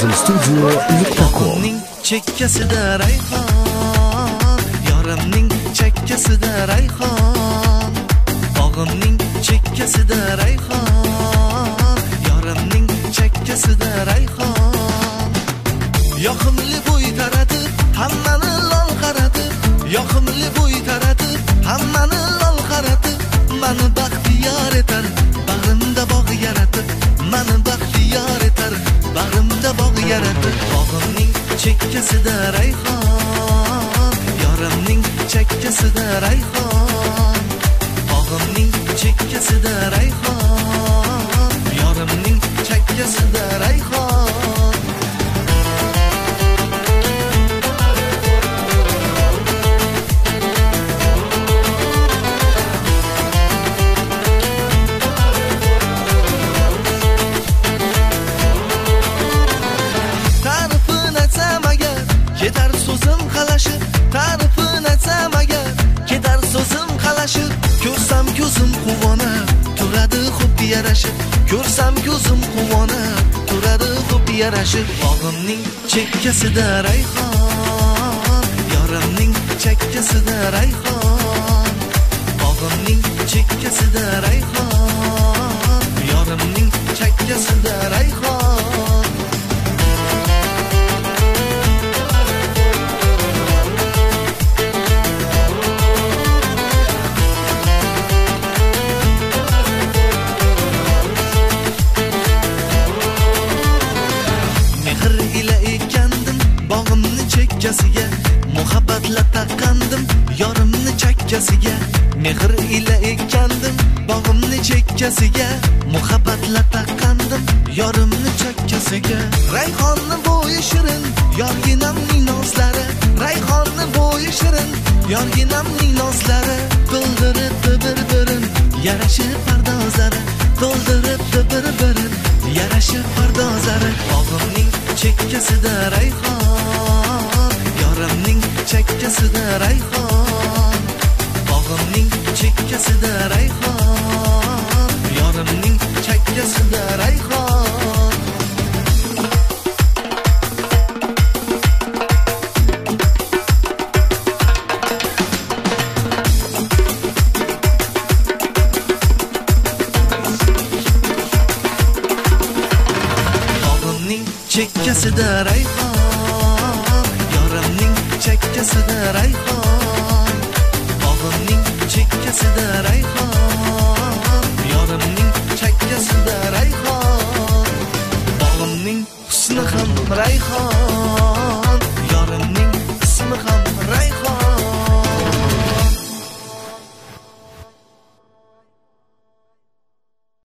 Ozilstudio.com. Chekkasida rayhon, yorimning chekkasida rayhon. Bog'imning chekkasida rayhon, yorimning chekkasida rayhon. Yoqimli bo'y taratib, hammani lol qaratib, yoqimli bo'y taratib, hammani lol qaratib, meni baxtiyor etar, bag'rimda bog' yaratib, meni baxtiyor etar, bag'rimda bog' yaratib. Bog'imning chekkasida rayhon, yorimning chekkasida rayhon. Bog'imning chekkasida rayhon, yorimning chekkasida rayhon. Ketar so'zim qalashib, ta'rifini aytsam agar, ketar so'zim qalashib, ko'rsam ko'zim quvonib, turadi xuddi yarashib, ko'rsam ko'zim quvonib, turadi xuddi yarashib. Bog'imning chekkasida rayhon, yorimning chekkasida rayhon. Bog'imning chekkasida rayhon, yorimning chekkasida rayhon. Chekkasiga muhabbatla taqqandim, yorimni chekkasiga. Mehr ila ekandim, bog'imni chekkasiga. Muhabbatla taqqandim, yorimni chekkasiga. Rayhonni bo'yi shirin, yorginamning nozlari. Rayhonni bo'yi shirin, yorginamning nozlari. To'ldiribdi bir-birin, yarashib pardozlari. To'ldiribdi bir-birin, yarashib pardozlari. Bog'imning chekkasida rayhon, yorimning chekkasida rayhon. Bog'imning chekkasida rayhon, yorimning chekkasida rayhon. Bog'imning chekkasida rayhon, yorimning chekkasida rayhon. Bog'imning chekkasida rayhon, yorimning chekkasida rayhon. Bog'imning husni ham rayhon.